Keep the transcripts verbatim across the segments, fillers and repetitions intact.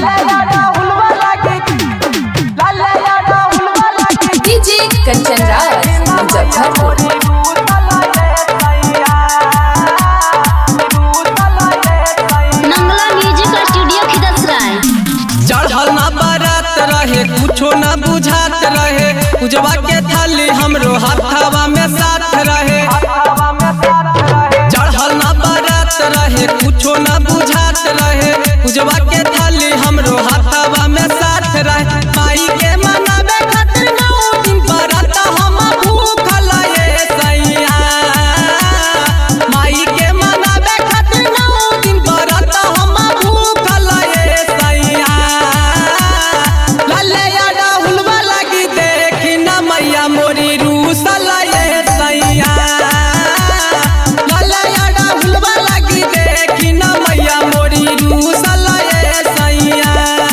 DJ Kanchan Raj Muzaffarpur. Mangla music studio Khidsarai. चढ़ल ना बारात रहे कुछो ना बुझात रहे पूजवा के थाली हमरो हाथवा में साथ रहे। चढ़ल ना बारात रहे कुछो ना बुझात रहे पूजवा के थाली हमरो हाथवा में साथ रहे। माई के मनावे खातिर नौ दिन बारात हम भूखल ये सैया। माई के मनावे खातिर नौ दिन बारात हम भूखल ये सैया। लाले याडा हुलवा लगी देखी ना मैया मोरी रूसल ये सैया। लाले याडा हुलवा लगी देखी ना मैया मोरी रूसल ये सैया।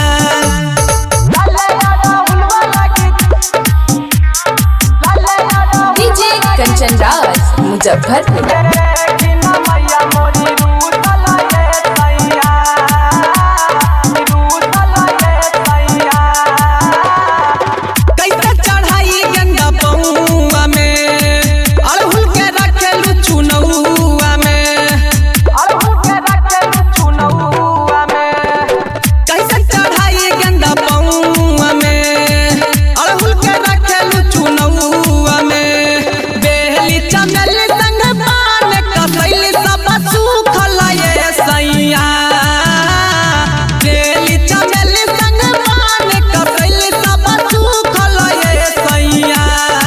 डीजे कंचन राज मुजफ्फरपुर। कैसे चढ़ाई गंगा पहुआ में अड़हुल के रखेलू चुनौआ में। कैसे चढ़ाई गंगा पहुआ में अड़हुल के रखेलू चुनौआ में। बेहली चमेली संग पान कसैली सब सूखल ये सैया। बेहली चमेली संग पान कसैली सब सूखल ये सैया।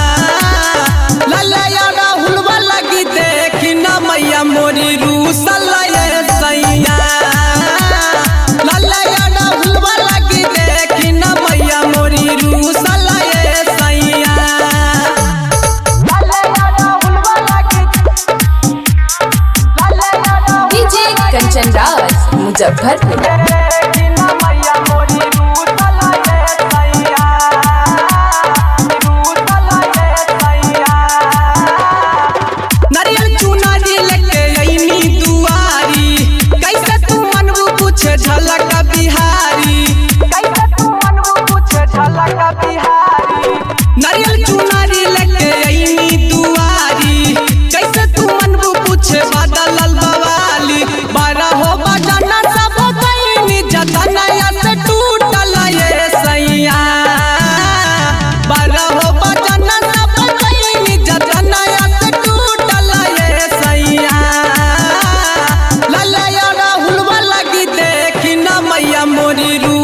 लाला याडा हुलवा लगी देखी ना मैया मोरी रूसल ये सैया। लाला याडा हुलवा लगी देखी ना मैया मोरी रूसल ये सैया। डीजे कंचन राज मुजफ्फरपुर। नारियल चुनरी लेके अइनी दुआरी कैसे तू मनबू कुछ झलक बिहारी। नारियल चुनरी लेके अइनी दुआरी कैसे तू मनबू कुछ बदलल बवाली। बारह हो बजना सब कइनी जतनया से टूटल ये सैया। बारह हो बजना सब कइनी जतनया से टूटल ये सैया। लाला याडा हुलवा लगी देखी ना मैया मोरी रू